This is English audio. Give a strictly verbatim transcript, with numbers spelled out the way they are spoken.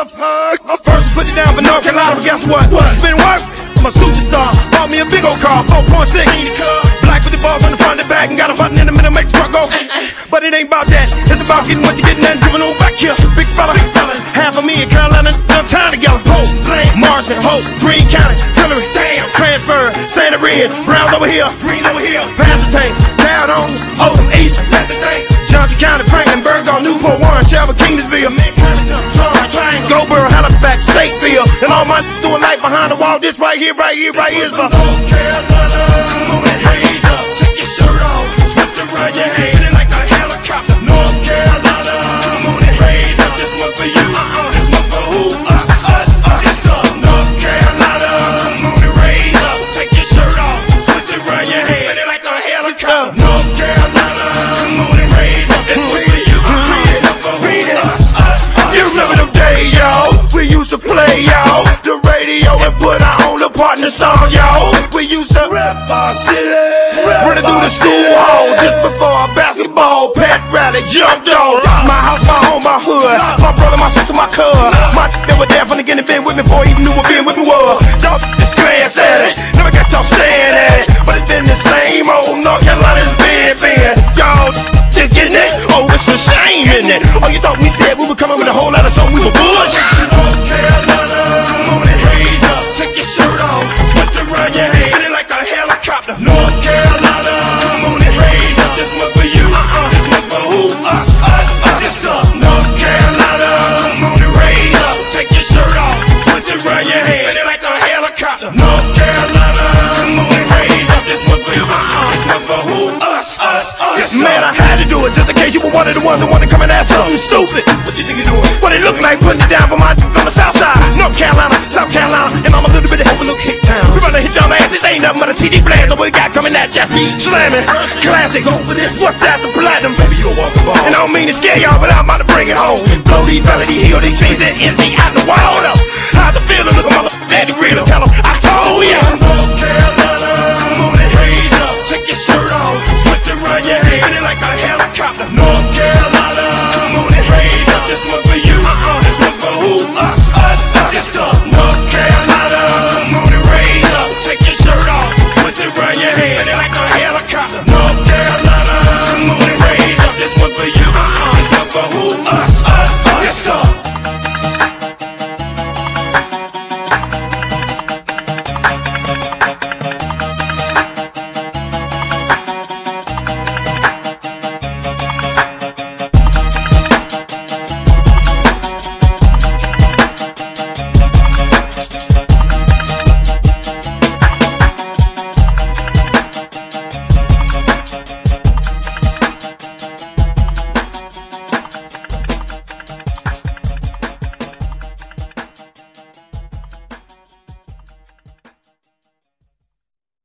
tough. I first put you down for North Carolina, but guess what? It's been worth it. I'm a superstar. Bought me a big old car, four point six. Black with the balls on the front and back, and got a button in the middle, make the truck go. But it ain't about that. It's about getting what you're getting and giving on back here. Big fella, big fella. Half of me in Carolina, done time together. Hope, Marshall, Hope, Greene County, Hillary, damn, transfer, Santa Red, Brown over here, Green over here, Panther Tank, down on Oldham East, Panther Tank, Johnson County, Franklin, Burgos, Newport, Warren, Shelby, Kingsville, Goldboro, Halifax, Stateville, and all my doing life behind the wall. This right here, right here, right here is for North Carolina. Moving hands up, take your shirt off, twist around your hand like a helicopter. North Carolina, moving hands up. This one for you, this one for who? Us, us, us. It's up. North Carolina, moving hands up, take your shirt off, twist around your hand like a helicopter. North Carolina, moving hands up. This one for you, this one for who? Us, us, us. You remember them days, y'all? We used to play, y'all, the radio and put our own partner song, y'all. We used to rap our city, running through the school hall just before our basketball pet rally jumped on. My house, my home, my hood, my brother, my sister, my cousin. My they were there from the beginning, been with me before he even knew what being with me was. Don't just glance at it, never got y'all staring at it, but it's been the same old North Carolina's been, been. Y'all just getting it? Oh, it's a shame, isn't it? Oh, you thought we said we were coming with a whole lot of something, we were bullshit. North Carolina, moving hands up, take your shirt off, twist around your hand like a helicopter. North Carolina, moving hands up. This one for you, uh-uh. This one for who? Us, us, us. It's up. North Carolina, moving hands up, take your shirt off, twist around your hand like a helicopter. North Carolina, moving hands up. This one for you, uh-uh. This one for who? Us, us, us. Man, I had to do it just in case you were one of the ones that want to come and ask something stupid. What you think you're doing? What it look like putting it down for my on the south side, North Carolina, South Carolina, and I'm a little bit of help a little kick town. We run to hit y'all ass, this ain't nothing but a T D blast. So we got coming at ya, slamming, classic. Go for this. What's after platinum? Baby, you'll walk the ball. And I don't mean to scare y'all, but I'm about to bring it home. Blow these melody, heal these things that N C out the wall up. How's the feeling? Look at mother, daddy real. Tell 'em I told ya.